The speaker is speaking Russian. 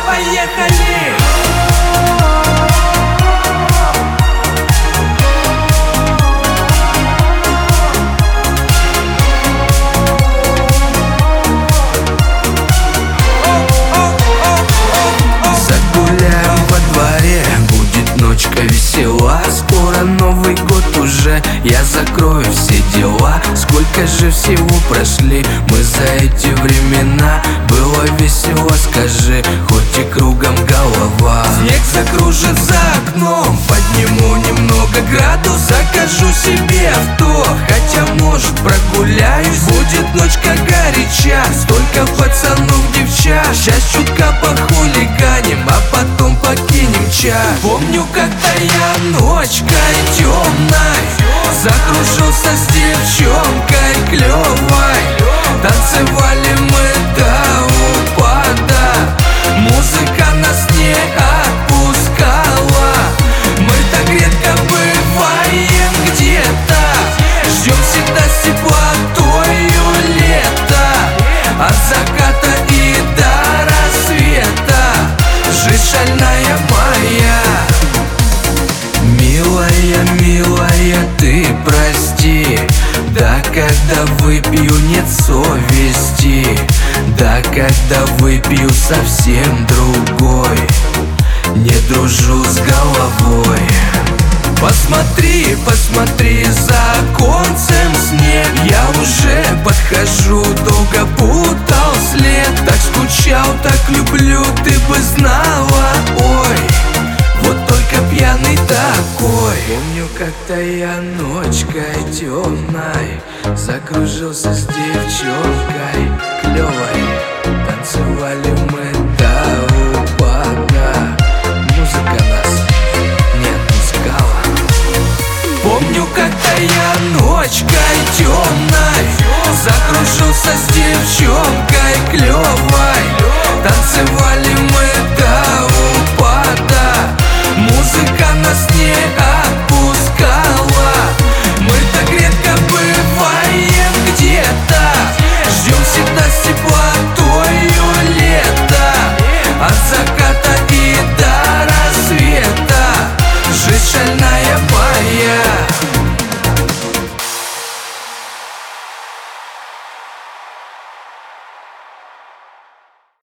поехали! Загуляем во дворе, будет ночка весела. Скоро Новый год уже, я закрою все дела. Сколько же всего прошли мы за эти времена. Было весело, скажи, хоть и кругом голова. Снег закружит за окном, подниму немного градус. Закажу себе авто, хотя может прогуляюсь. Будет ночка горяча, столько пацанов, девчат. Сейчас чутка похулиганим, а потом покинем чат. Помню, когда я ночкой темной закружился с девчонкой клевой. Танцевали мы до упада, музыка нас не отпускала. Мы так редко бываем где-то, ждем всегда с теплотою лета. От заката и до рассвета жизнь шальная моя. Милая, милая, ты прости, да когда выпью нет совести, да когда выпью совсем другой, не дружу с головой. Посмотри, посмотри, за оконцем снег. Я уже подхожу, долго путал след. Так скучал, так люблю, ты бы знала. Ой, вот только пьяный такой. Помню, как-то я ночкой темной закружился с девчонкой клевой. Танцевали мы до упада, музыка нас не отпускала. Помню, когда я ночкой темной закружился с девчонкой клевой.